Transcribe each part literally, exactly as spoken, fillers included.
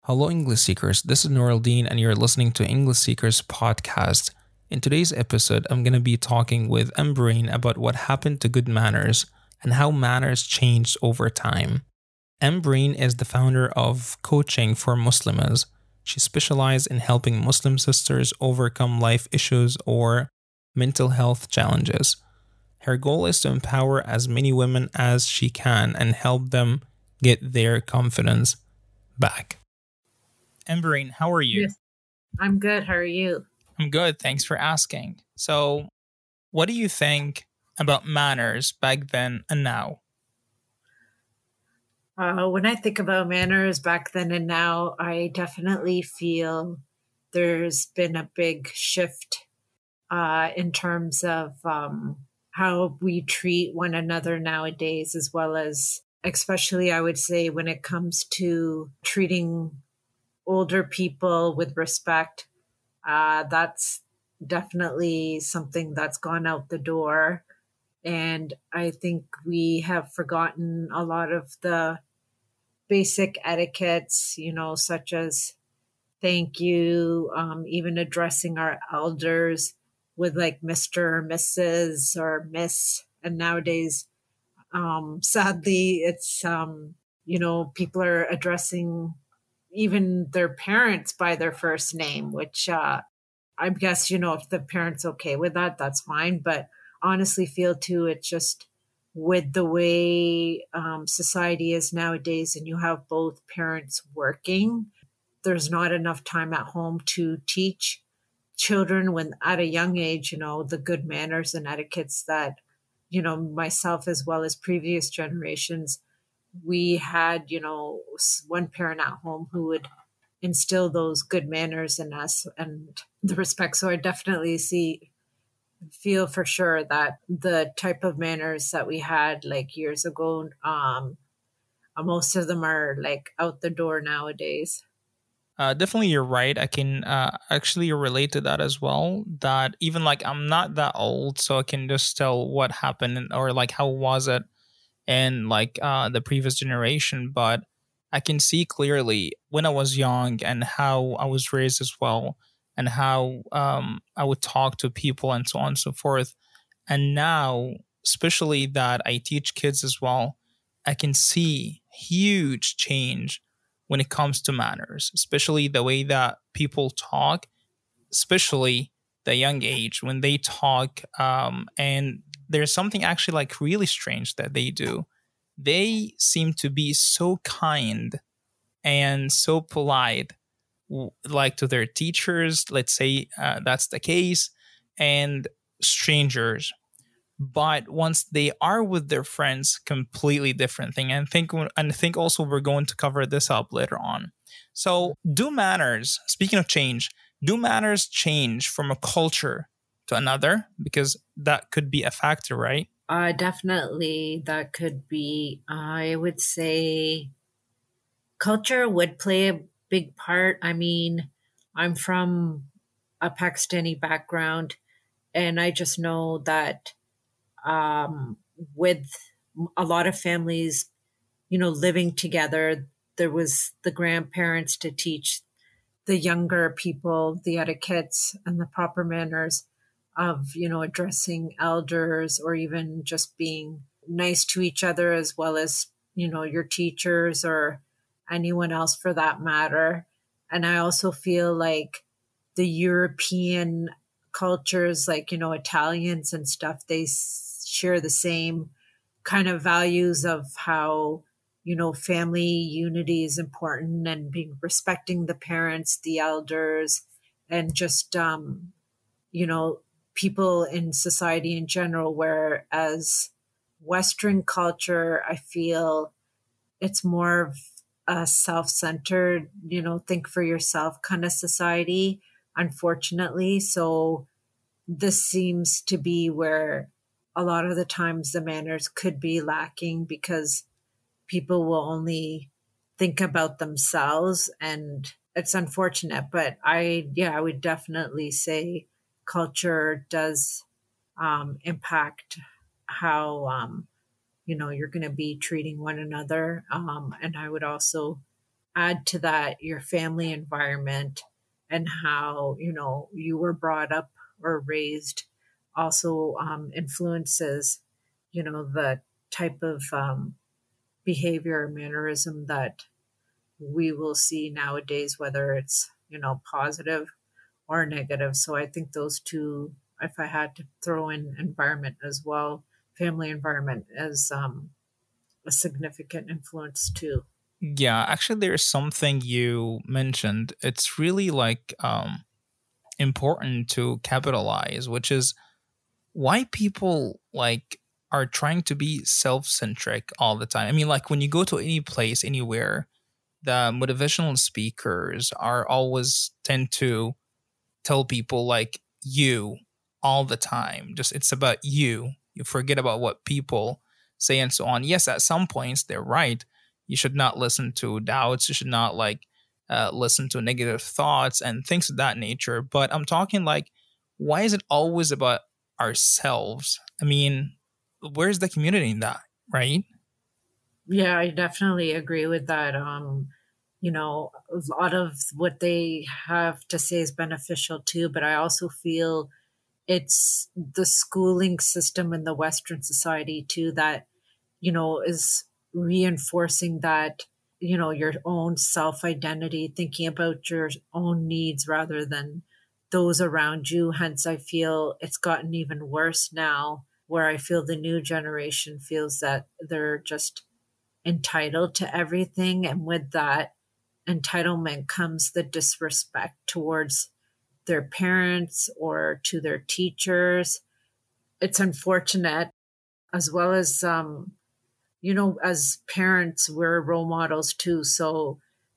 Hello, English Seekers. This is Nooraldeen, and you're listening to English Seekers podcast. In today's episode, I'm going to be talking with Embreen about what happened to good manners and how manners changed over time. Embreen is the founder of Coaching for Muslims. She specializes in helping Muslim sisters overcome life issues or mental health challenges. Her goal is to empower as many women as she can and help them get their confidence back. Emberine, how are you? Yes, I'm good. How are you? I'm good. Thanks for asking. So, what do you think about manners back then and now? Uh, when I think about manners back then and now, I definitely feel there's been a big shift uh, in terms of um, how we treat one another nowadays, as well as, especially, I would say, when it comes to treating older people with respect. Uh, that's definitely something that's gone out the door. And I think we have forgotten a lot of the basic etiquettes, you know, such as thank you, um, even addressing our elders with like Mister or Missus or Miss. And nowadays, um, sadly, it's, um, you know, people are addressing even their parents by their first name, which uh, I guess, you know, if the parent's okay with that, that's fine. But honestly, feel too, it's just with the way um, society is nowadays, and you have both parents working, there's not enough time at home to teach children when at a young age, you know, the good manners and etiquettes that, you know, myself as well as previous generations, we had, you know, one parent at home who would instill those good manners in us and the respect. So I definitely see, feel for sure that the type of manners that we had like years ago, um, most of them are like out the door nowadays. Uh, definitely, you're right. I can uh, actually relate to that as well. That even like I'm not that old, so I can just tell what happened and- or like how was it in like uh, the previous generation. But I can see clearly when I was young and how I was raised as well, and how um, I would talk to people and so on and so forth. And now, especially that I teach kids as well, I can see huge change when it comes to manners, especially the way that people talk, especially the young age when they talk. Um, and there's something actually like really strange that they do. They seem to be so kind and so polite, w- like to their teachers, let's say uh, that's the case, and strangers. But once they are with their friends, completely different thing. And think and I think also we're going to cover this up later on. So do manners, speaking of change, do manners change from a culture to another? Because that could be a factor, right? Uh, definitely, that could be, I would say, culture would play a big part. I mean, I'm from a Pakistani background, and I just know that um, with a lot of families, you know, living together, there was the grandparents to teach the younger people the etiquettes and the proper manners of, you know, addressing elders or even just being nice to each other as well as, you know, your teachers or anyone else for that matter. And I also feel like the European cultures, like, you know, Italians and stuff, they s- share the same kind of values of how, you know, family unity is important and being respecting the parents, the elders, and just um, you know, people in society in general. Whereas Western culture, I feel it's more of a self-centered, you know, think for yourself kind of society, unfortunately. So this seems to be where a lot of the times the manners could be lacking because people will only think about themselves, and it's unfortunate. But I yeah, I would definitely say culture does um, impact how um, you know, you're going to be treating one another, um, and I would also add to that your family environment and how, you know, you were brought up or raised also um, influences, you know, the type of um, behavior or mannerism that we will see nowadays, whether it's, you know, positive or negative. So I think those two, if I had to throw in environment as well, family environment as um, a significant influence too. Yeah, actually, there's something you mentioned. It's really like um, important to capitalize, which is why people like are trying to be self-centric all the time. I mean, like when you go to any place, anywhere, the motivational speakers are always tend to tell people like you all the time. Just it's about you. You forget about what people say and so on. Yes, at some points they're right. You should not listen to doubts. You should not like uh, listen to negative thoughts and things of that nature. But I'm talking like, why is it always about ourselves? I mean, where's the community in that, right? Yeah, I definitely agree with that. Um, you know, a lot of what they have to say is beneficial too, but I also feel it's the schooling system in the Western society too that, you know, is reinforcing that, you know, your own self identity, thinking about your own needs rather than those around you. Hence, I feel it's gotten even worse now, where I feel the new generation feels that they're just entitled to everything. And with that entitlement comes the disrespect towards their parents or to their teachers. It's unfortunate, as well as, um, you know, as parents, we're role models too. So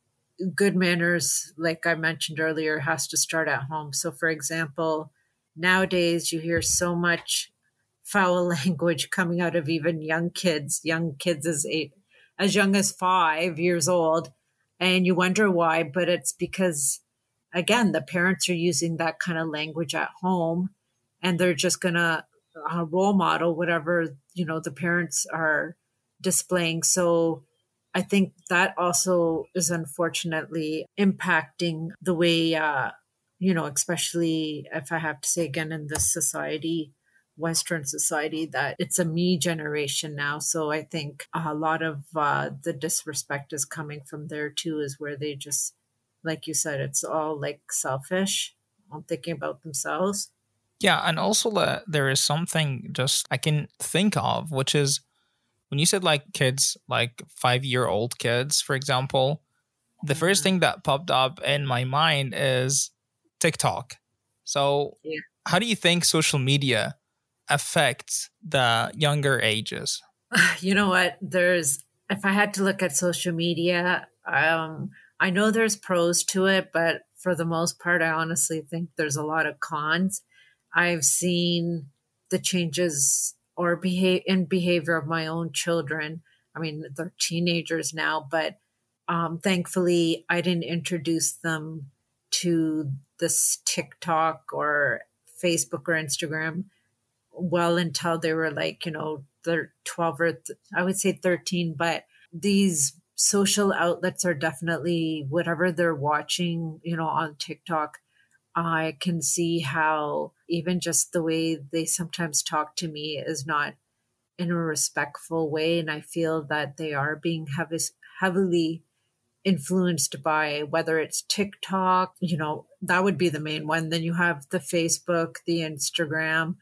good manners, like I mentioned earlier, has to start at home. So, for example, nowadays you hear so much foul language coming out of even young kids, young kids as eight, as young as five years old, and you wonder why. But it's because, again, the parents are using that kind of language at home, and they're just gonna uh, role model whatever, you know, the parents are displaying. So I think that also is unfortunately impacting the way, uh, you know, especially if I have to say again in this society, Western society, that it's a me generation now. So I think a lot of uh, the disrespect is coming from there too, is where they just, like you said, it's all like selfish, I'm thinking about themselves. Yeah, and also uh, there is something just I can think of, which is when you said like kids, like five year old kids, for example, the first Yeah. thing that popped up in my mind is TikTok. So, Yeah. how do you think social media affects the younger ages? You know what? There's, if I had to look at social media, um, I know there's pros to it, but for the most part, I honestly think there's a lot of cons. I've seen the changes or behave in behavior of my own children. I mean, they're teenagers now, but um, thankfully, I didn't introduce them to this TikTok or Facebook or Instagram well until they were like, you know, they're twelve or th- I would say thirteen. But these social outlets are definitely whatever they're watching, you know, on TikTok. I can see how even just the way they sometimes talk to me is not in a respectful way. And I feel that they are being heavy, heavily influenced by whether it's TikTok, you know, that would be the main one. Then you have the Facebook, the Instagram.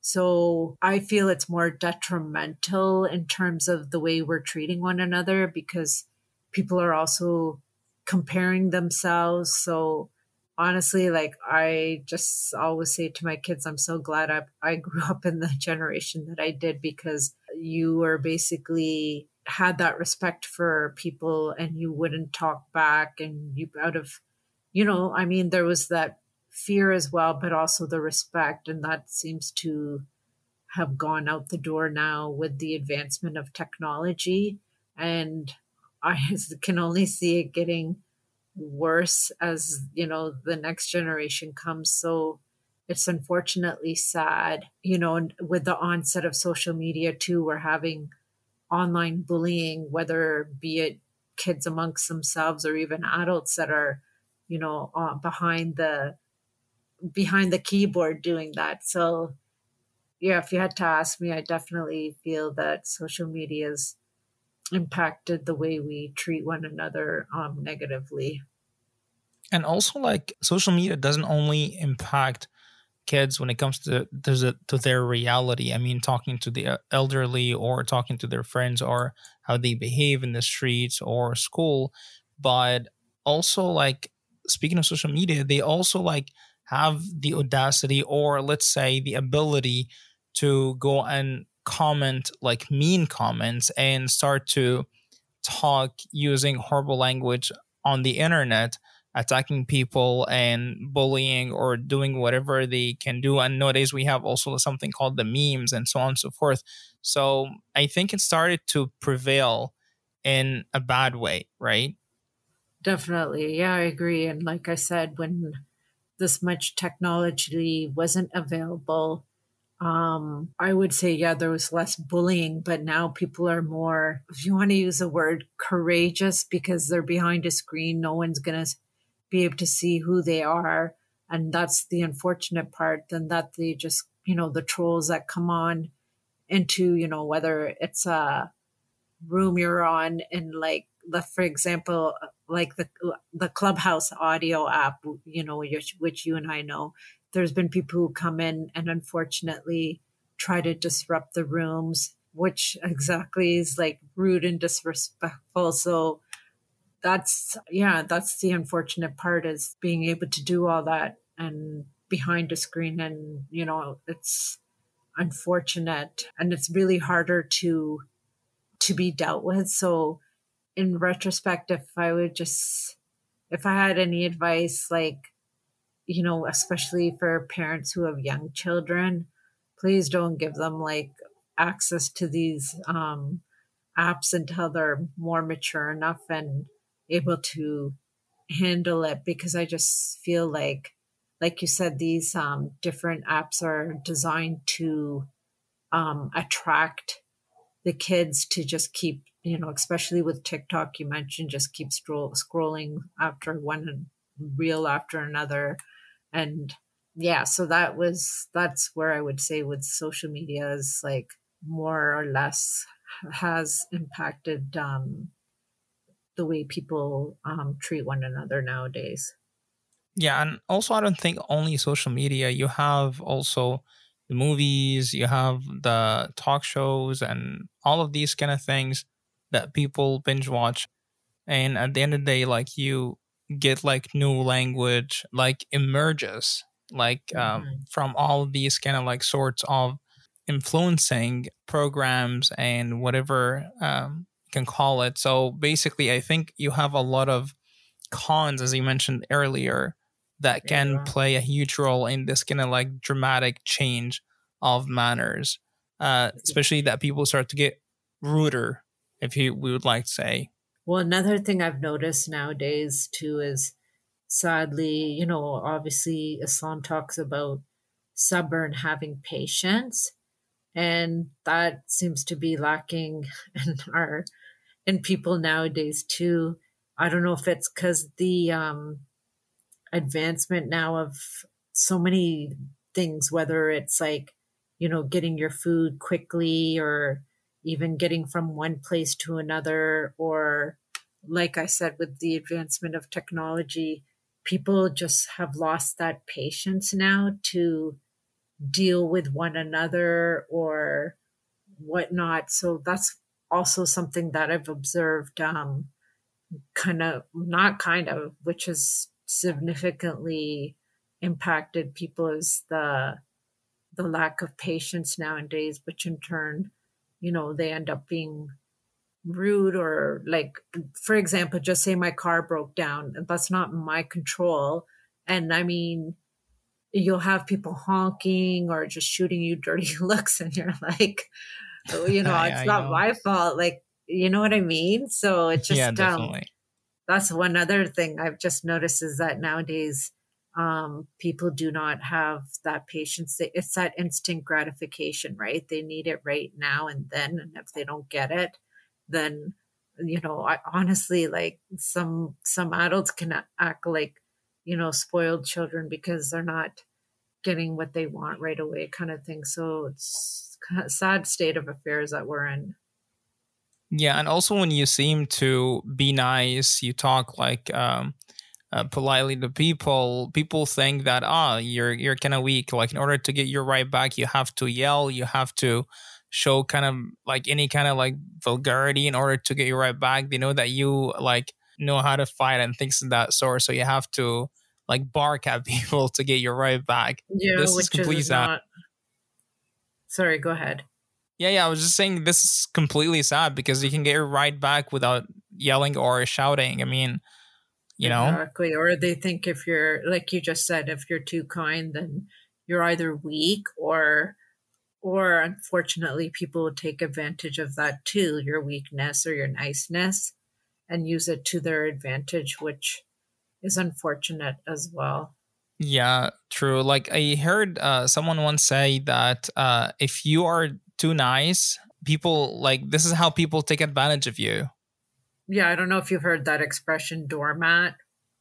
So I feel it's more detrimental in terms of the way we're treating one another because people are also comparing themselves. So honestly, like I just always say to my kids, I'm so glad I, I grew up in the generation that I did because you were basically had that respect for people and you wouldn't talk back and you out of, you know, I mean, there was that fear as well, but also the respect. And that seems to have gone out the door now with the advancement of technology. And I can only see it getting worse as, you know, the next generation comes. So it's unfortunately sad, you know, and with the onset of social media too, we're having online bullying, whether be it kids amongst themselves or even adults that are, you know, uh, behind the behind the keyboard doing that. So yeah, if you had to ask me, I definitely feel that social media has impacted the way we treat one another um, negatively. And also, like, social media doesn't only impact kids when it comes to to, the, to their reality. I mean, talking to the uh, elderly or talking to their friends or how they behave in the streets or school, but also like speaking of social media, they also like have the audacity or let's say the ability to go and comment like mean comments and start to talk using horrible language on the internet, attacking people and bullying or doing whatever they can do. And nowadays we have also something called the memes and so on and so forth. So I think it started to prevail in a bad way, right? Definitely. Yeah, I agree. And like I said, when this much technology wasn't available, um, I would say, yeah, there was less bullying, but now people are more, if you want to use a word, courageous because they're behind a screen. No one's going to be able to see who they are. And that's the unfortunate part. Then that they just, you know, the trolls that come on into, you know, whether it's a room you're on and like, the, for example, like the the Clubhouse audio app, you know, which, which you and I know, there's been people who come in and unfortunately try to disrupt the rooms, which exactly is like rude and disrespectful. So that's, yeah, that's the unfortunate part is being able to do all that and behind a screen. And, you know, it's unfortunate and it's really harder to to be dealt with. So in retrospect, if I would just, if I had any advice, like, you know, especially for parents who have young children, please don't give them like access to these um, apps until they're more mature enough and able to handle it. Because I just feel like, like you said, these um, different apps are designed to um, attract the kids to just keep, you know, especially with TikTok, you mentioned, just keep scroll, scrolling after one reel after another. And yeah, so that was, that's where I would say with social media is like more or less has impacted um, the way people um, treat one another nowadays. Yeah, and also I don't think only social media. You have also the movies, you have the talk shows, and all of these kind of things that people binge watch. And at the end of the day, like you get like new language, like emerges, like um, Mm-hmm. from all of these kind of like sorts of influencing programs and whatever um, you can call it. So basically, I think you have a lot of cons, as you mentioned earlier, that can Yeah. play a huge role in this kind of like dramatic change of manners, uh, especially that people start to get ruder, if you we would like to say. Well, another thing I've noticed nowadays too is sadly, you know, obviously Islam talks about sabr and having patience, and that seems to be lacking in our in people nowadays too. I don't know if it's because the um, advancement now of so many things, whether it's like, you know, getting your food quickly or even getting from one place to another, or like I said, with the advancement of technology, people just have lost that patience now to deal with one another or whatnot. So that's also something that I've observed, um, kind of, not kind of, which has significantly impacted people is the the lack of patience nowadays, which in turn, you know, they end up being rude or like, for example, just say my car broke down. That's not in my control. And I mean, you'll have people honking or just shooting you dirty looks, and you're like, oh, you know, I, it's I not know. my fault. Like, you know what I mean? So it's Yeah, just, um, definitely. that's one other thing I've just noticed is that nowadays, um, people do not have that patience. They- It's that instant gratification, right? They need it right now and then. And if they don't get it, then you know, I honestly, like, some some adults can a- act like, you know, spoiled children because they're not getting what they want right away, kind of thing. So it's kind of sad state of affairs that we're in. Yeah, and also when you seem to be nice, you talk like um, uh, politely to people. People think that ah, you're you're kind of weak. Like in order to get your right back, you have to yell. You have to show kind of like any kind of like vulgarity in order to get your right back. They know that you like know how to fight and things of that sort. So you have to like bark at people to get your right back. Yeah, This is which completely is sad. not. Sorry, go ahead. Yeah, yeah. I was just saying this is completely sad because you can get your right back without yelling or shouting. I mean, you know. Exactly. Or they think if you're, like you just said, if you're too kind, then you're either weak or, or unfortunately, people will take advantage of that too, your weakness or your niceness, and use it to their advantage, which is unfortunate as well. Yeah, true. Like I heard uh, someone once say that uh, if you are too nice, people like this is how people take advantage of you. Yeah, I don't know if you've heard that expression, doormat.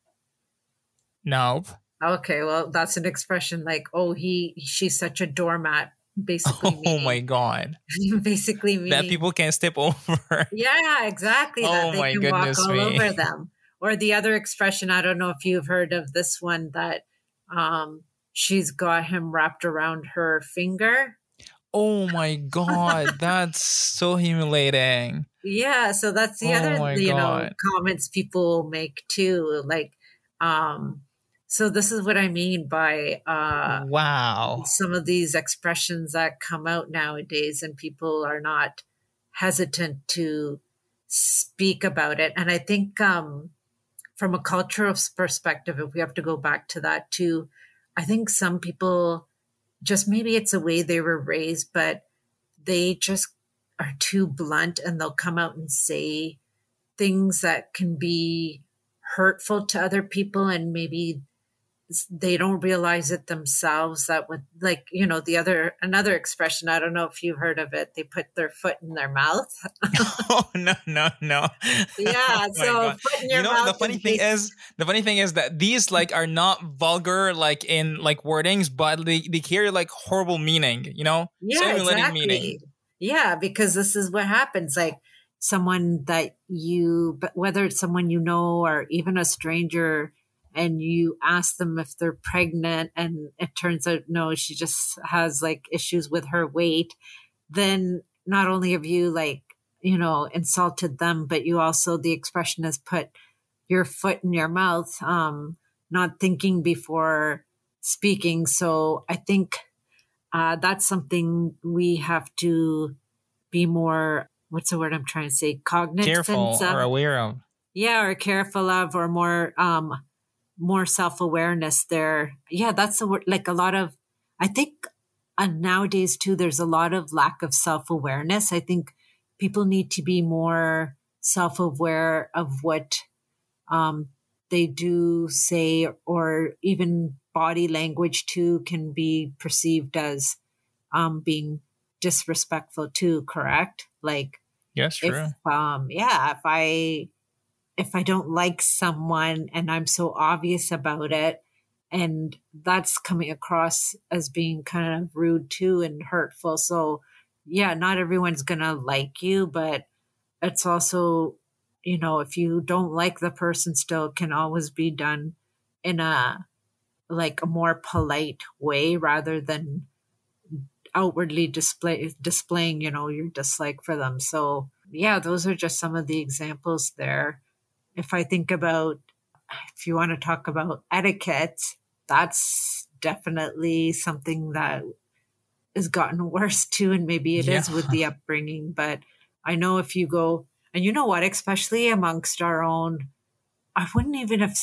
Nope. Okay, well, that's an expression like, oh, he, she's such a doormat, basically. Oh Meaning, my god. basically meaning That people can step over. Yeah, exactly. Oh That they my can walk goodness all me. over them. Or the other expression, I don't know if you've heard of this one, that um, she's got him wrapped around her finger. Oh my god, that's so humiliating. Yeah, so that's the Oh other, my you know, god. comments people make too. Like, um, so this is what I mean by uh, Wow. some of these expressions that come out nowadays, and people are not hesitant to speak about it. And I think um, from a cultural perspective, if we have to go back to that too, I think some people just, maybe it's the way they were raised, but they just are too blunt and they'll come out and say things that can be hurtful to other people, and maybe they don't realize it themselves. That would, like, you know, the other, another expression, I don't know if you've heard of it, they put their foot in their mouth. Oh no, no, no. Yeah, Oh my so God. foot in your You know, mouth. the funny is thing basi- is, the funny thing is that these like are not vulgar like in like wordings, but they, they carry like horrible meaning, you know? yeah, Simulating meaning. exactly. Yeah, because this is what happens. Like, someone that you, but whether it's someone you know or even a stranger, and you ask them if they're pregnant, and it turns out no, she just has like issues with her weight, then not only have you, like, you know, insulted them, but you also, the expression is put your foot in your mouth, um, not thinking before speaking. So I think uh, that's something we have to be more, what's the word I'm trying to say, cognizant Careful of. or aware of. Yeah, or careful of, or more um more self-awareness there. Yeah, that's the word. Like, a lot of, I think uh, nowadays too, there's a lot of lack of self-awareness. I think people need to be more self-aware of what um, they do say, or even body language too can be perceived as um, being disrespectful too, correct? Like, Yes, true. if um yeah, if I if I don't like someone and I'm so obvious about it, and that's coming across as being kind of rude too and hurtful. So yeah, not everyone's gonna like you, but it's also, you know, if you don't like the person, still can always be done in a, like, a more polite way, rather than outwardly display displaying, you know, your dislike for them. So yeah, those are just some of the examples there. If I think about, if you want to talk about etiquette, that's definitely something that has gotten worse too. And maybe it Yeah. is with the upbringing. But I know if you go, and you know what, especially amongst our own, I wouldn't even have,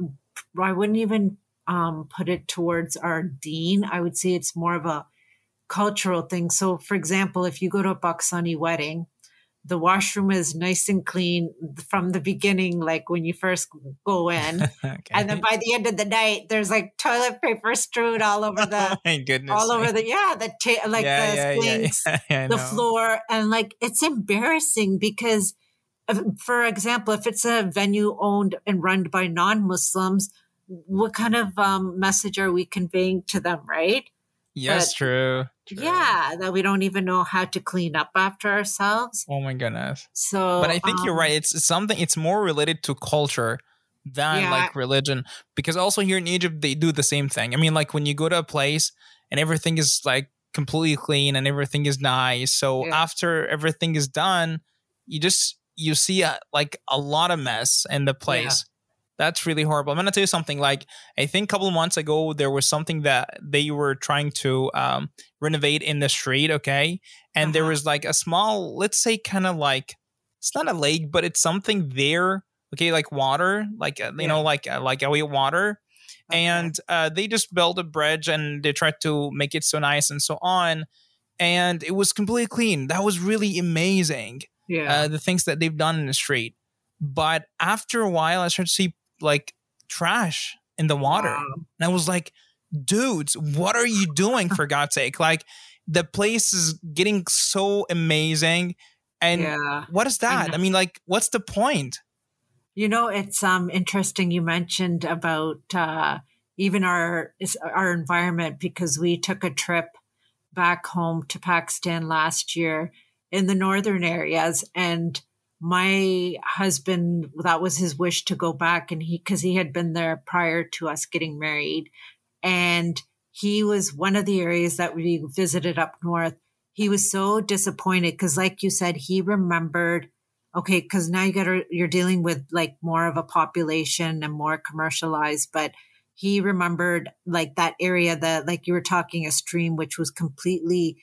I wouldn't even um, put it towards our dean. I would say it's more of a cultural thing. So for example, if you go to a Pakistani wedding, the washroom is nice and clean from the beginning, like when you first go in. Okay. And then by the end of the night, there's like toilet paper strewn all over the, Oh my goodness. all over the, yeah, the, ta- like yeah, the yeah, yeah, sinks, yeah, I the know. floor. And like, it's embarrassing because for example, if it's a venue owned and run by non-Muslims, what kind of um, message are we conveying to them, right? Yes, That, true, true. yeah, that we don't even know how to clean up after ourselves. Oh my goodness. So, But I think um, you're right. It's something, it's more related to culture than yeah, like religion. Because also here in Egypt, they do the same thing. I mean, like when you go to a place and everything is like completely clean and everything is nice. So yeah, after everything is done, you just, you see a, like a lot of mess in the yeah, place. That's really horrible. I'm gonna tell you something. Like I think a couple of months ago, there was something that they were trying to um, renovate in the street. Okay, and there uh-huh, was like a small, let's say, kind of like it's not a lake, but it's something there. Okay, like water, like uh, you yeah, know, like uh, like away water, okay, and uh, they just built a bridge and they tried to make it so nice and so on, and it was completely clean. That was really amazing. yeah, Uh, the things that they've done in the street, but after a while, I started to see like trash in the water. wow, And I was like, dudes, what are you doing for God's sake? Like the place is getting so amazing. And yeah. what is I that? know. I mean, like, what's the point? You know, it's um interesting you mentioned about uh, even our is- our environment because we took a trip back home to Pakistan last year in the northern areas, and my husband, that was his wish to go back, and he because he had been there prior to us getting married, and he was one of the areas that we visited up north. He was so disappointed because, like you said, he remembered. Okay, because now you got to, you're dealing with like more of a population and more commercialized, but he remembered like that area that, like you were talking, a stream which was completely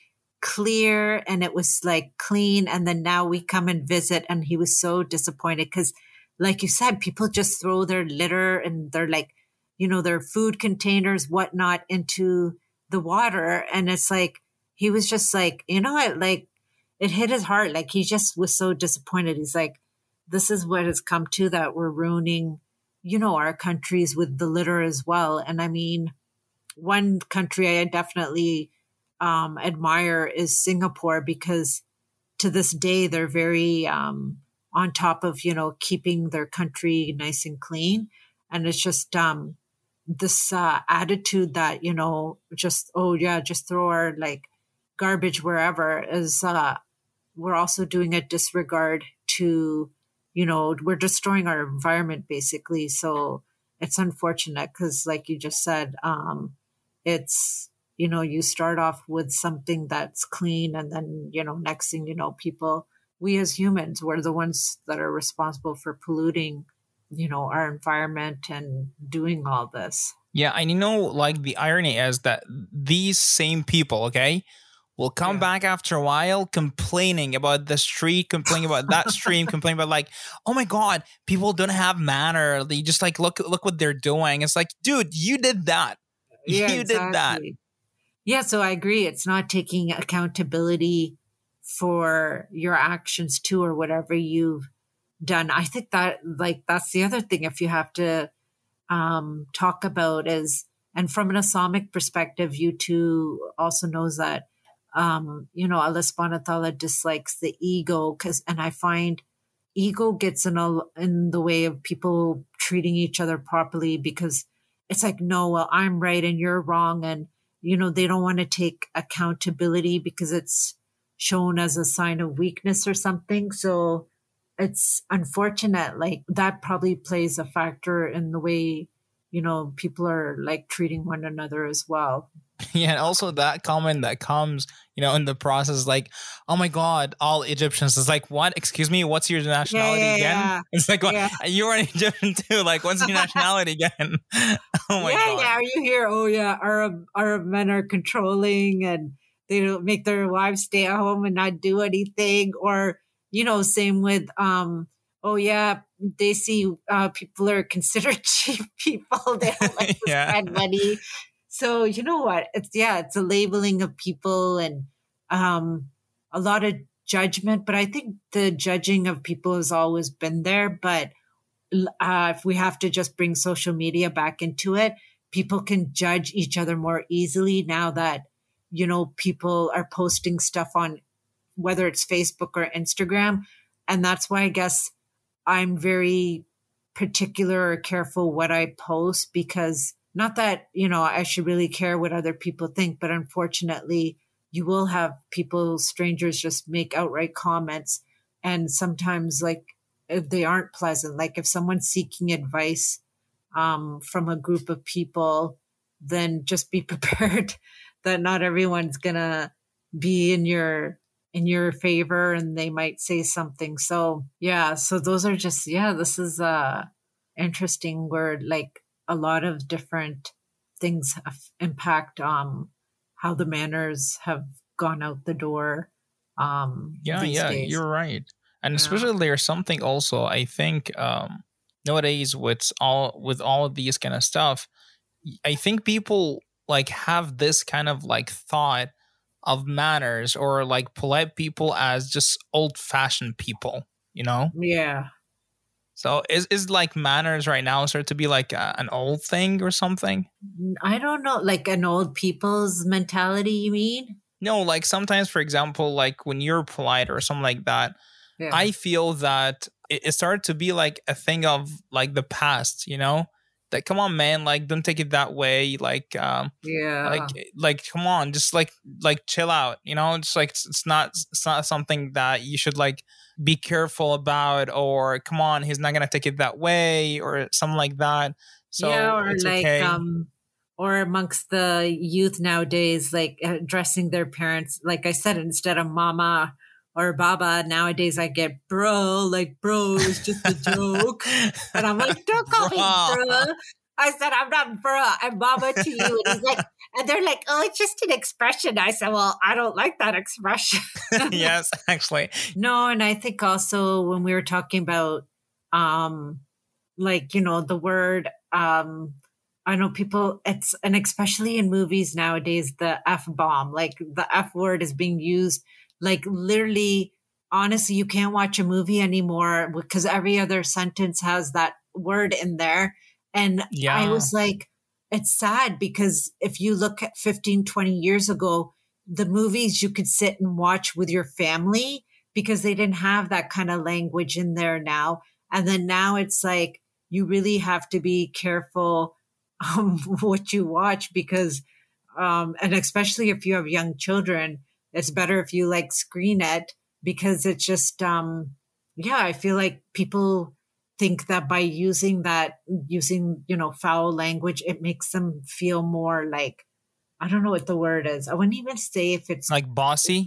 clear and it was like clean. And then now we come and visit, and he was so disappointed because, like you said, people just throw their litter and their like, you know, their food containers, whatnot, into the water. And it's like, he was just like, you know what, like, it hit his heart. Like he just was so disappointed. He's like, this is what has come to that we're ruining, you know, our countries with the litter as well. And I mean, one country I definitely um, admire is Singapore because to this day they're very um, on top of, you know, keeping their country nice and clean. And it's just um, this uh, attitude that, you know, just, oh yeah, just throw our like garbage wherever is, uh, we're also doing a disregard to, you know, we're destroying our environment basically. So it's unfortunate because, like you just said, um, it's, you know, you start off with something that's clean, and then, you know, next thing you know, people, we as humans, we're the ones that are responsible for polluting, you know, our environment and doing all this. Yeah, and you know, like the irony is that these same people, okay, will come Yeah. back after a while complaining about the street, complaining about that stream, complaining about like, oh my god, people don't have manner. They just like look look what they're doing. It's like, dude, you did that. Yeah, You did that. exactly. Yeah, so I agree. It's not taking accountability for your actions too, or whatever you've done. I think that like that's the other thing if you have to um talk about is, and from an Islamic perspective, you too also knows that um, you know, Allah subhanahu wa ta'ala dislikes the ego because and I find ego gets in a, in the way of people treating each other properly because it's like, no, well, I'm right and you're wrong. And, you know, they don't want to take accountability because it's shown as a sign of weakness or something. So it's unfortunate. Like that probably plays a factor in the way, you know, people are like treating one another as well. Yeah, and also that comment that comes, you know, in the process, like, oh my god, all Egyptians. It's like, what? Excuse me, what's your Yeah, nationality yeah, again? yeah. It's like, what? Yeah. You're an Egyptian too. Like, what's your nationality again? Oh my yeah, god. yeah. Are you here? Oh, yeah. Arab Arab men are controlling, and they don't make their wives stay at home and not do anything. Or you know, same with um. Oh yeah, they see uh, people are considered cheap people. They don't like to Yeah. spend money. So you know what? It's yeah, it's a labeling of people and um a lot of judgment. But I think the judging of people has always been there. But uh, if we have to just bring social media back into it, people can judge each other more easily now that, you know, people are posting stuff on whether it's Facebook or Instagram. And that's why I guess I'm very particular or careful what I post, because not that, you know, I should really care what other people think, but unfortunately, you will have people, strangers, just make outright comments. And sometimes, like, if they aren't pleasant, like if someone's seeking advice um, from a group of people, then just be prepared that not everyone's going to be in your in your favor, and they might say something. So yeah, so those are just, yeah, this is a interesting word. Like a lot of different things have impact um how the manners have gone out the door um Yeah, these yeah, days. you're right. And Yeah. especially there's something also I think um nowadays with all with all of these kind of stuff, y- I think people like have this kind of like thought of manners or like polite people as just old fashioned people, you know? Yeah. So is is like manners right now start to be like a, an old thing or something? I don't know, like an old people's mentality, you mean? No, like sometimes, for example, like when you're polite or something like that, Yeah. I feel that it, it started to be like a thing of like the past, you know? That come on, man, like don't take it that way. Like, um, like, Yeah. like, come on, just like, like, chill out, you know? Just like it's, it's not, it's not something that you should like be careful about, or come on, he's not gonna take it that way, or something like that. Yeah, So or it's like okay. um or amongst the youth nowadays, like addressing their parents, like I said, instead of mama or baba, nowadays I get bro, like bro is just a joke. And I'm like, don't call me Bruh. bro. I said, I'm not bro, I'm mama to you. And he's like, and they're like, oh, it's just an expression. I said, well, I don't like that expression. Yes, actually. No, and I think also when we were talking about um like, you know, the word um I know people, it's, and especially in movies nowadays, the F bomb, like the F word is being used like literally, honestly, you can't watch a movie anymore because every other sentence has that word in there. And I Yeah. was like, it's sad because if you look at fifteen, twenty years ago, the movies you could sit and watch with your family because they didn't have that kind of language in there now. And then now it's like, you really have to be careful um, what you watch because, um, and especially if you have young children, it's better if you like screen it because it's just, um, yeah, I feel like people think that by using that, using, you know, foul language, it makes them feel more like, I don't know what the word is. I wouldn't even say if it's, Like bossy.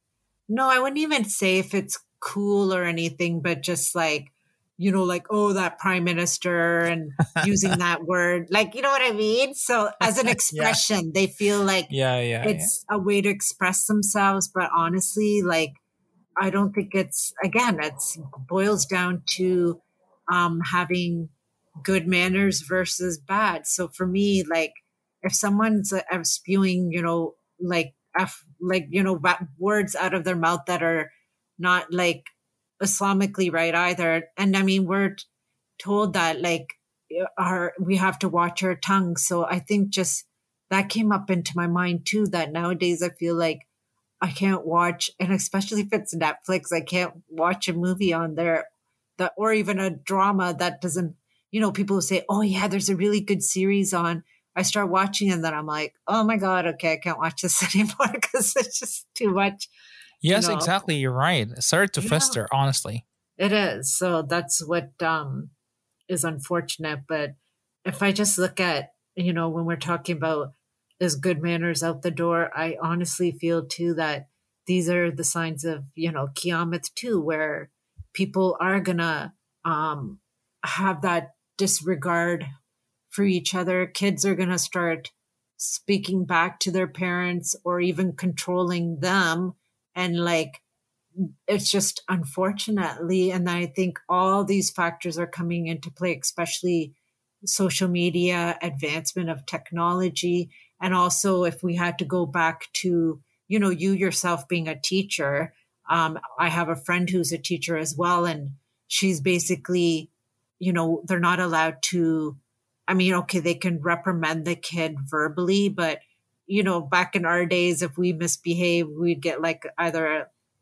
no, I wouldn't even say if it's cool or anything, but just like, you know, like, oh, that prime minister and using that word, like, you know what I mean? So as an Yeah. expression, they feel like Yeah, yeah, yeah. it's a way to express themselves. But honestly, like, I don't think it's, again, it's boils down to um, having good manners versus bad. So for me, like, if someone's uh, spewing, you know, like F, like, you know, ba- words out of their mouth that are not like Islamically right either. And I mean, we're t- told that like our, we have to watch our tongue. So I think just that came up into my mind too, that nowadays I feel like I can't watch, and especially if it's Netflix, I can't watch a movie on there that, or even a drama that doesn't, you know, people say, oh yeah, there's a really good series on. I start watching and then I'm like, oh my God, okay, I can't watch this anymore because it's just too much, you Yes, know. exactly. You're right. It started to Yeah, fester, honestly. it is. So that's what um is unfortunate. But if I just look at, you know, when we're talking about is good manners out the door, I honestly feel too that these are the signs of, you know, Kiamat too, where people are gonna um, have that disregard for each other. Kids are gonna start speaking back to their parents or even controlling them, and like it's just unfortunately, and I think all these factors are coming into play, especially social media, advancement of technology, and also if we had to go back to, you know, you yourself being a teacher. um, I have a friend who's a teacher as well, and she's basically, you know, they're not allowed to, I mean, okay, they can reprimand the kid verbally, but you know, back in our days, if we misbehave, we'd get like either a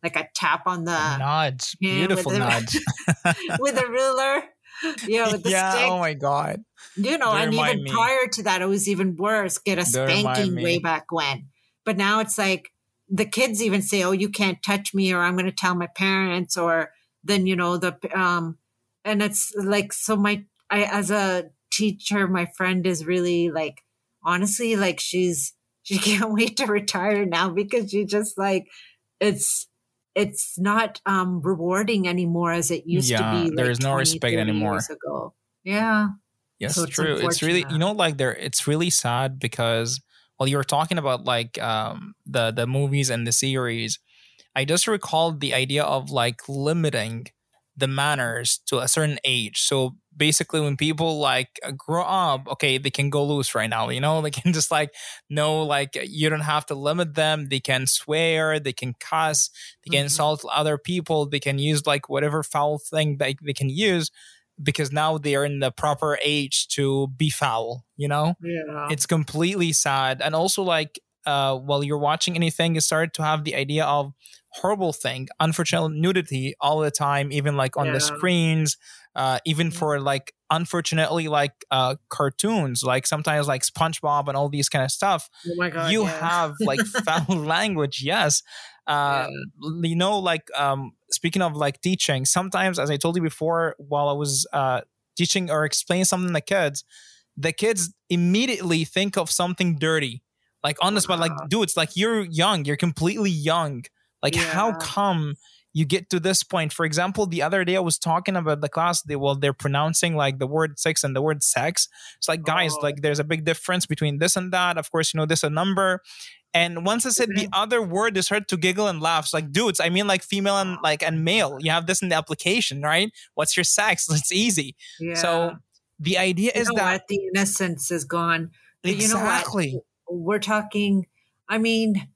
like a tap on the Nods. hand with Beautiful a, nods. with a ruler, yeah, with the Yeah. stick. Oh my God. You know, Don't and remind even me. prior to that, it was even worse. Get a Don't remind spanking way me. back when. But now it's like the kids even say, "Oh, you can't touch me," or "I'm going to tell my parents," or then you know the um, and it's like so. My I as a teacher, my friend is really like honestly like she's she can't wait to retire now because she just like it's it's not um rewarding anymore as it used to Yeah. be There like is no twenty, respect thirty years anymore. ago. Yeah. So Yes, it's true. It's really, you unfortunate. know, like there, it's really sad because, well, you were talking about like um, the the movies and the series. I just recalled the idea of like limiting the manners to a certain age. So basically, when people like uh, grow up, okay, they can go loose right now. You know, they can just like no, like you don't have to limit them. They can swear, they can cuss, they can Mhm. insult other people, they can use like whatever foul thing that they can use because now they are in the proper age to be foul. You know, Yeah. it's completely sad. And also like uh while you're watching anything, you start to have the idea of horrible thing, unfortunate nudity all the time, even like on the Yeah. screens, uh even Mhm. for like unfortunately like uh cartoons, like sometimes like SpongeBob and all these kind of stuff, Oh my God. you Yeah. have like foul language. Yes. uh Yeah. you know, like um speaking of like teaching, sometimes, as I told you before, while I was uh teaching or explaining something to kids, the kids immediately think of something dirty, like on the spot. Like, Wow. dude, it's like you're young, you're completely young. Like, how Yeah. come you get to this point? For example, the other day I was talking about the class. They well, they're pronouncing like the word six and the word sex. It's like, guys, Oh. like there's a big difference between this and that. Of course, you know this a number. And once I said the Okay. other word, they started to giggle and laugh. It's like, dudes, I mean like female and like and male. You have this in the application, right? What's your sex? It's easy. Yeah. So the idea You is know that what? The innocence is gone. But you know what? exactly. We're talking, I mean,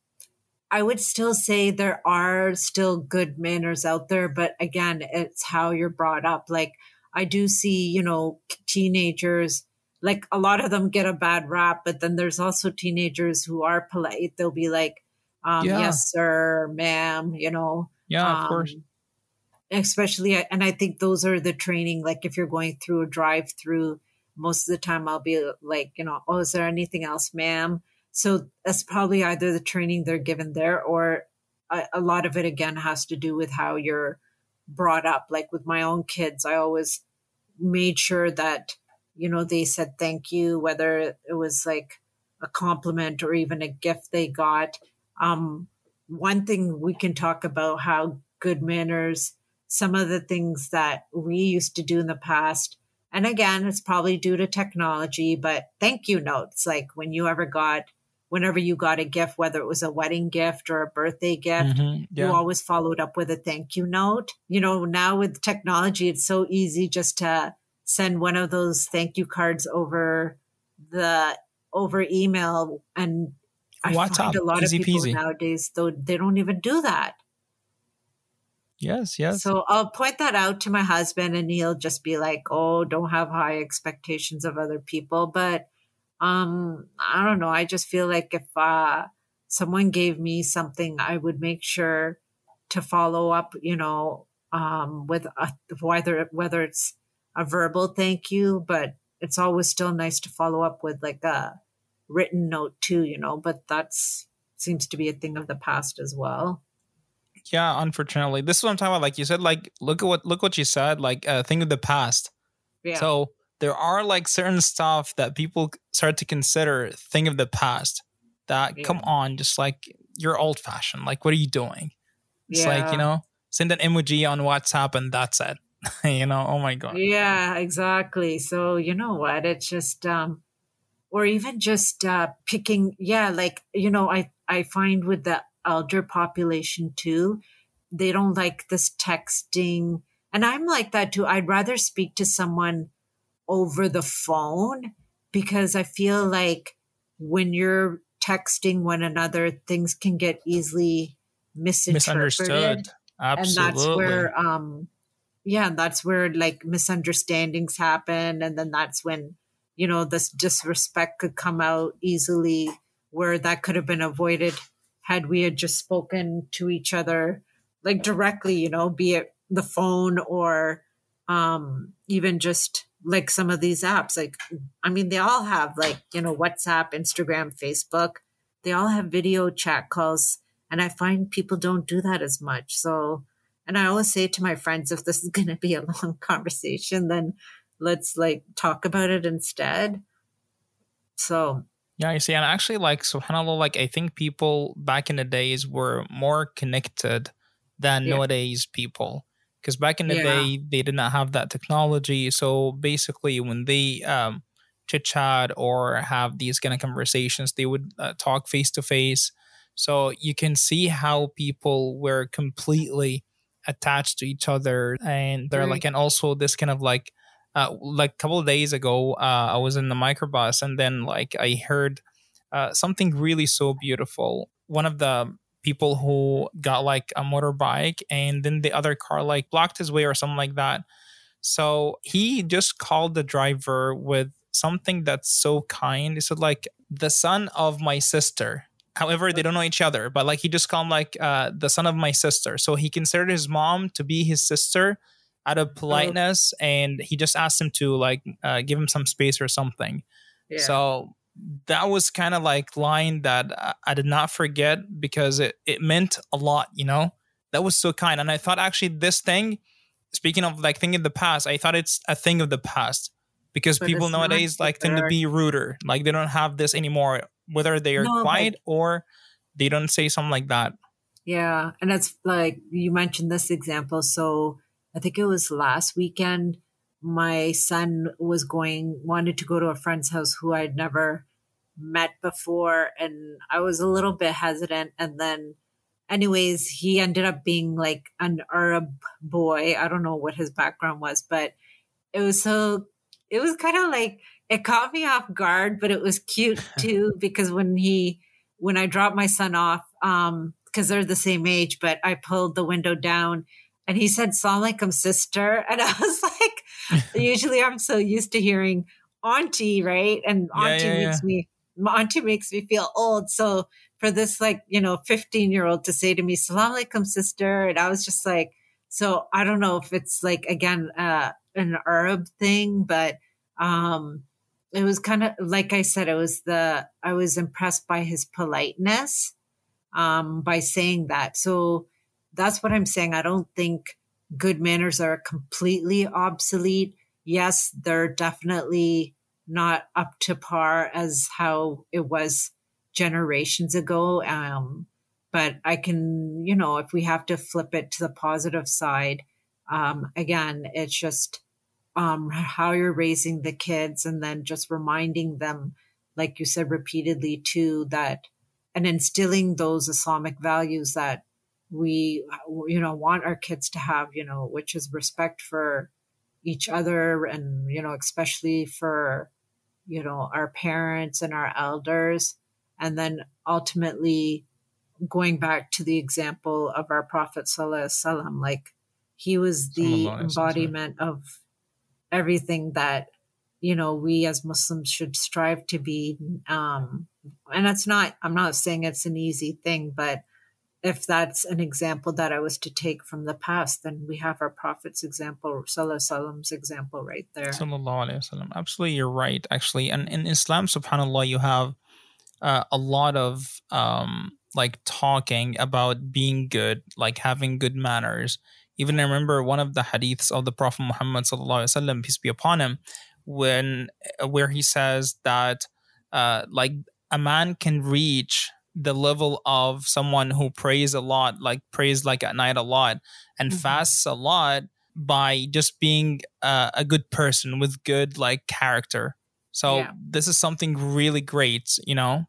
I would still say there are still good manners out there, but again, it's how you're brought up. Like, I do see, you know, teenagers, like a lot of them get a bad rap, but then there's also teenagers who are polite. They'll be like, um, Yeah. yes, sir, ma'am, you know, Yeah, of course. um, especially, and I think those are the training. Like, if you're going through a drive through, most of the time I'll be like, you know, oh, is there anything else, ma'am? So that's probably either the training they're given there, or a, a lot of it again has to do with how you're brought up. Like with my own kids, I always made sure that, you know, they said thank you, whether it was like a compliment or even a gift they got. Um, one thing we can talk about how good manners, some of the things that we used to do in the past. And again, it's probably due to technology, but thank you notes. Like when you ever got, whenever you got a gift, whether it was a wedding gift or a birthday gift, Mm-hmm. you Yeah. always followed up with a thank you note. You know, now with technology, it's so easy just to send one of those thank you cards over the over email. And I find WhatsApp, a lot of easy people peasy. nowadays, though, they don't even do that. Yes, yes. So I'll point that out to my husband and he'll just be like, oh, don't have high expectations of other people. But um, I don't know. I just feel like if uh, someone gave me something, I would make sure to follow up, you know, um, with a, whether, whether it's a verbal thank you, but it's always still nice to follow up with like a written note too, you know, but that's seems to be a thing of the past as well. Yeah, unfortunately. This is what I'm talking about. Like you said, like look at what look what you said, like uh thing of the past. Yeah. So there are like certain stuff that people start to consider thing of the past that Yeah. come on, just like you're old fashioned. Like, what are you doing? It's like, you Yeah. know, send an emoji on WhatsApp and that's it. You know, oh my God. Yeah, exactly. So you know what? It's just um or even just uh picking, yeah, like, you know, I I find with the elder population too, they don't like this texting. And I'm like that too. I'd rather speak to someone over the phone because I feel like when you're texting one another, things can get easily misinterpreted. Misunderstood. And that's Absolutely. where um yeah, that's where like misunderstandings happen. And then that's when, you know, this disrespect could come out easily, where that could have been avoided had we had just spoken to each other. like directly, you know, be it the phone or um, even just like some of these apps. Like, I mean, they all have like, you know, WhatsApp, Instagram, Facebook. They all have video chat calls. And I find people don't do that as much. So, and I always say to my friends, if this is going to be a long conversation, then let's like talk about it instead. So, Yeah, you see, and actually, like, subhanAllah, like, I think people back in the days were more connected than yeah. nowadays people. Because back in the Yeah. day, they did not have that technology. So basically, when they um, chit chat or have these kind of conversations, they would uh, talk face to face. So you can see how people were completely attached to each other. And they're like, Right. and also this kind of like, uh, like a couple of days ago, uh, I was in the microbus and then like I heard uh, something really so beautiful. One of the people who got like a motorbike and then the other car like blocked his way or something like that. So he just called the driver with something that's so kind. He said like the son of my sister. However, they don't know each other, but like he just called him like uh, the son of my sister. So he considered his mom to be his sister out of politeness, and he just asked him to like uh, give him some space or something. Yeah. So that was kind of like line that I, I did not forget because it, it meant a lot, you know? That was so kind. And I thought actually this thing, speaking of like thing in the past, I thought it's a thing of the past because But people it's not nowadays like tend to either. be ruder. Like they don't have this anymore, whether they are No, quiet but or they don't say something like that. yeah. And it's like you mentioned this example. So I think it was last weekend. My son was going, wanted to go to a friend's house who I'd never met before. And I was a little bit hesitant. And then, anyways, he ended up being like an Arab boy. I don't know what his background was, but it was so, it was kind of like, it caught me off guard, but it was cute too, because when he, when I dropped my son off, um, because they're the same age, but I pulled the window down and he said, "Salam alaikum, sister." And I was like, usually I'm so used to hearing auntie, right? And Yeah, auntie yeah, yeah. makes me, my auntie makes me feel old. So for this, like, you know, fifteen year old to say to me, "Salam alaikum, sister." And I was just like, so I don't know if it's like, again, uh, an Arab thing, but, um, it was kind of, like I said, it was the, I was impressed by his politeness, um, by saying that. So that's what I'm saying. I don't think good manners are completely obsolete. Yes, they're definitely not up to par as how it was generations ago. Um, but I can, you know, if we have to flip it to the positive side, um, again, it's just um, how you're raising the kids and then just reminding them, like you said repeatedly too, that and instilling those Islamic values that we, you know, want our kids to have, you know, which is respect for each other and, you know, especially for, you know, our parents and our elders. And then ultimately going back to the example of our Prophet Sallallahu Alaihi Wasallam, like he was the Sallallahu Alaihi Wasallam. embodiment of everything that, you know, we as Muslims should strive to be. Um, and it's not, I'm not saying it's an easy thing, but if that's an example that I was to take from the past, then we have our Prophet's example, Sallallahu Alaihi Wasallam's example right there. Sallallahu Alaihi Wasallam. Absolutely, you're right, actually. And in Islam, subhanAllah, you have uh, a lot of um, like talking about being good, like having good manners. Even I remember one of the hadiths of the Prophet Muhammad sallallahu alaihi wasallam, peace be upon him, when where he says that uh, like a man can reach the level of someone who prays a lot, like prays like at night a lot, and Mhm. fasts a lot by just being uh, a good person with good like character. So Yeah. this is something really great, you know.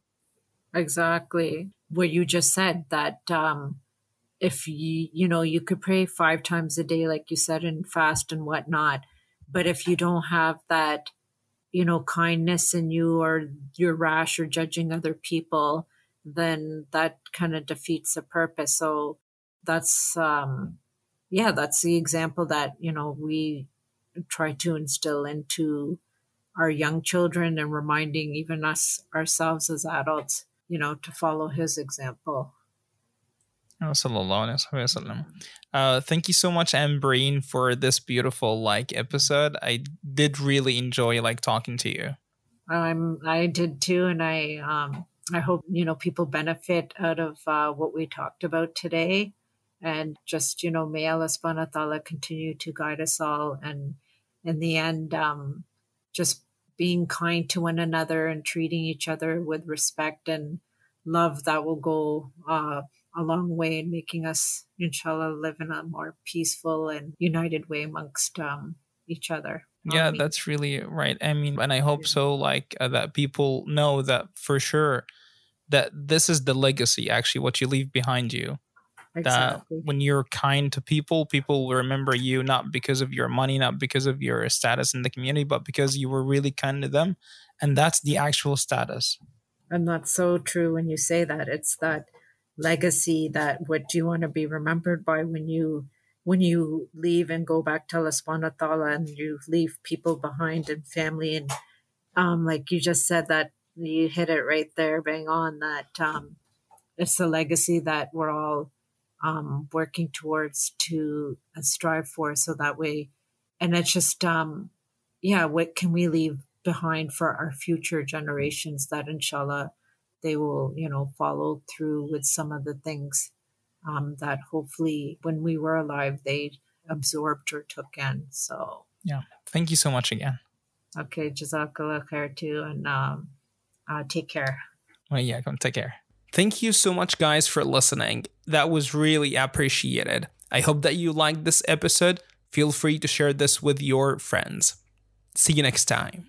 Exactly. What you just said, that um, if you, you know, you could pray five times a day, like you said, and fast and whatnot. But if you don't have that, you know, kindness in you, or you're rash or judging other people, then that kind of defeats the purpose. So that's, um, yeah, that's the example that, you know, we try to instill into our young children and reminding even us ourselves as adults, you know, to follow his example. Sallallahu alaihi wasallam. Uh, thank you so much, Ambreen, for this beautiful like episode. I did really enjoy like talking to you. I'm I did too, and I um I hope you know people benefit out of uh, what we talked about today, and just you know may Allah subhanahu wa ta'ala continue to guide us all, and in the end, um, just being kind to one another and treating each other with respect and love, that will go uh, a long way in making us, inshallah, live in a more peaceful and united way amongst um, each other. Yeah, Ameen. that's really right. I mean, and I hope so, like, uh, that people know that for sure that this is the legacy, actually, what you leave behind you. Exactly. That when you're kind to people, people will remember you not because of your money, not because of your status in the community, but because you were really kind to them. And that's the actual status. And that's so true when you say that. It's that legacy, that what do you want to be remembered by when you when you leave and go back to Allah subhanahu wa ta'ala, and you leave people behind and family, and um, like you just said, that you hit it right there, bang on, that um, it's a legacy that we're all um, working towards to uh, strive for, so that way, and it's just, um, yeah, what can we leave behind for our future generations, that inshallah they will, you know, follow through with some of the things um, that hopefully when we were alive, they absorbed or took in. So, yeah. Thank you so much again. Okay. Jazakallah khair too. And um, uh, take care. Well, yeah, come take care. Thank you so much, guys, for listening. That was really appreciated. I hope that you liked this episode. Feel free to share this with your friends. See you next time.